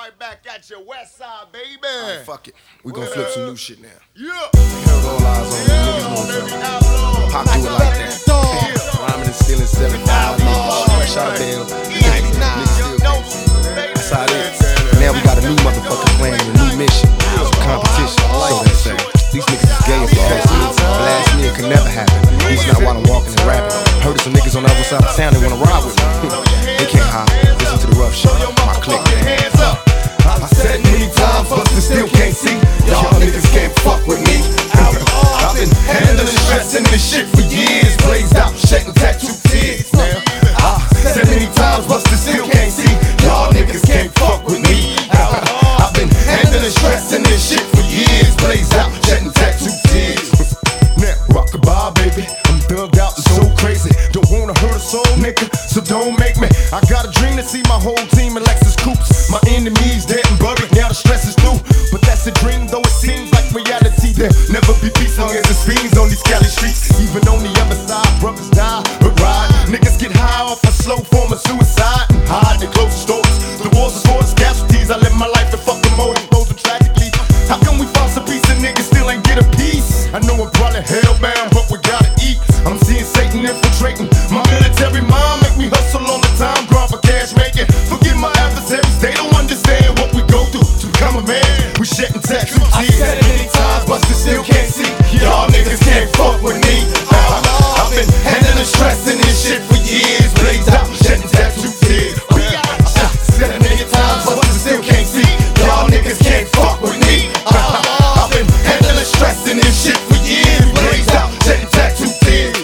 right back at your west side, baby. Right, fuck it. We gon' flip some new shit now. Yeah. Held all eyes on me. Niggas know what's up. Pop do it like that. Rhyming and stealing 7 fresh out of hell. Niggas still can't see. That's how it is. Now we got a new motherfucking plan and a new mission. Some competition. So they say. These niggas is gay as fuck. Last meal can never happen. At least not while I'm walking and rapping. Heard of some niggas on the other side of town that wanna ride with me. They can't hide. Listen to the rough shit. My clique, man. I said many times, but still can't see. Y'all niggas can't fuck with me. I've been handling stress and this shit for years. Blazed out, shedding tattoo tears. I said many times, but still can't see. Y'all niggas can't fuck with me. I've been handling stress and this shit for years. Blazed out, shedding tattoo tears. Now, rock-a-bye, baby. I'm thugged out and so crazy. Don't wanna hurt a soul, nigga, so don't make me. I got a dream to see my whole team in Lexus coupes. My enemies dead and buried, now the stress is through. But that's a dream, though it seems like reality. There'll never be peace long as there's fiends on these Cali streets. Even on the other side, brothers die but ride. Niggas get high off a slow form of suicide and hide their closest stories. The wars are for the casualties. I live my life and fuck the motive, those are tragically. How come we found some peace and niggas still ain't get a piece? I know I'm probably hellbound, but we gotta eat. I'm seeing Satan infiltrating my military mind. Make me hustle all the time, grind for cash making. Forgive my adversaries, they don't understand what we go through to become a man. We shedding tattoo tears. I said it many times, but still can't see. Y'all niggas can't fuck with me. I've been handling stress and this shit for years. Blazed out, shedding tattoo tears. I said it many times, but still can't see. Y'all niggas can't fuck with me. I've been handling stress and this shit for years. Blazed out, shedding tattoo tears.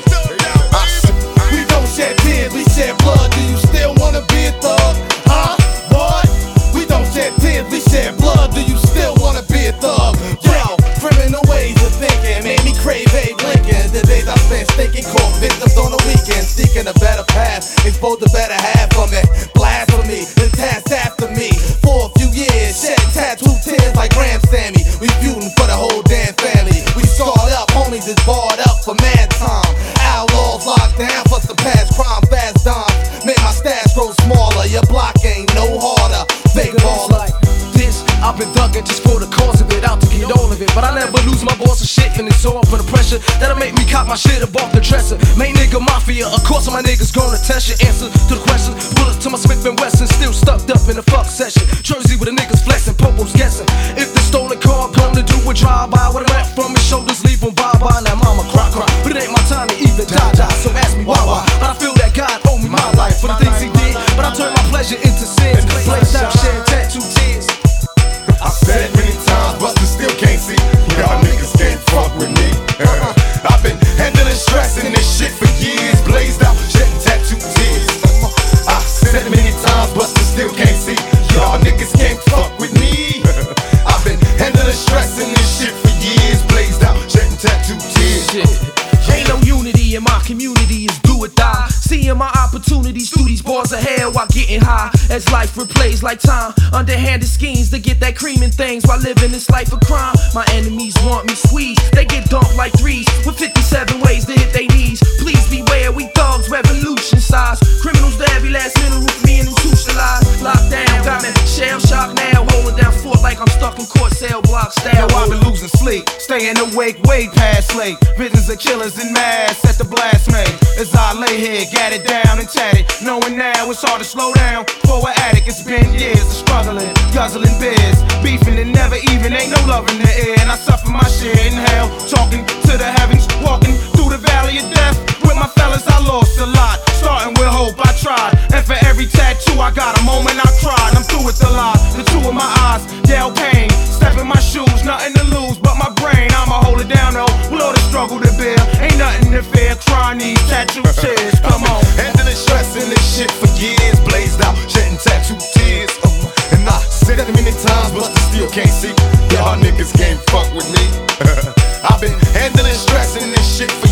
We don't shed tears, we shed blood. Do you still wanna be a thug? Huh? What? We don't shed tears, we shed blood. Do you still wanna be a thug? Yo, criminal ways of thinking made me crave Abe Lincoln. The days I spent stinking caught victims on the weekend, seeking a better path, exposed the better half of it. Blasphemy, the task after me. For a few years, shedding tattoo tears like Ram Sammy. We feuding for the whole damn family. We scarred up, homies is barred up for mad time. Outlaws locked down for some past crime, fast dimes. Make my stash grow smaller, your block ain't no harder. Fake baller. Like this, I've been thugging just for the cause of it, out to get all of it. But I never lose my balls of shit, and it's all for the pressure that'll make me cop my shit up off the dresser. Main nigga mafia, of course my niggas gonna test your answer to the question. Bullet to my Smith & Wesson, still stuck up in the fuck session. Jersey with the niggas flexing, Popo's guessing. If the stolen car come to do a drive-by, what I rap from his shoulders, leave him bye-bye. Now mama cry. But it ain't my time to even die. So ask me why. But I feel that God owe me my life for the things he did. But I turned my pleasure into sin. Blazed out, shedding tattoo tears. I said it many times, but still can't see. Y'all niggas can't fuck with me. I've been handling stress and this shit for years. Blazed out, shedding tattoo tears. I said it many times, but still can't see. Y'all niggas can't fuck with me. I've been handling stress and this shit for years. Blazed out, shedding tattoo tears. Ain't no unity in my community, it's do or die. Seeing my opportunities through these bars of hell while getting high. As life replays like time, underhanded schemes to get that cream and things while living this life of crime. My enemies want me squeezed, they get dumped like threes with 57 ways to hit their knees. Please beware, we thugs, revolution size. Criminals to every last minute with me and institutionalized. Locked down, got me shell shocked now, holding down fort like I'm stuck in court cell block style. Yo, I've been losing sleep, staying awake way past late. Visions of killers in mass at the blast made. As I lay here, gat it down and tatted, knowing now it's hard to slow down. For an addict, it's been years of struggling, guzzling beers, beefing and never even, ain't no love in the air. And I suffer my share in hell, talking to the heavens, walking through the valley of death. With my fellas, I lost a lot, starting with hope, I tried. And for every tattoo, I got a moment I cried. I'm through with the lie, the two of my eyes, yell pain. Step in my shoes, nothing to lose but my brain. I'ma hold it down though, with all the struggle to bear. Ain't nothing to fear, crying these tattoo tears, come on. Handling stress and this shit for years. Blazed out, shedding tattoo tears. And I said it many times, but still can't see. Y'all niggas can't fuck with me. I've been handling stress and this shit for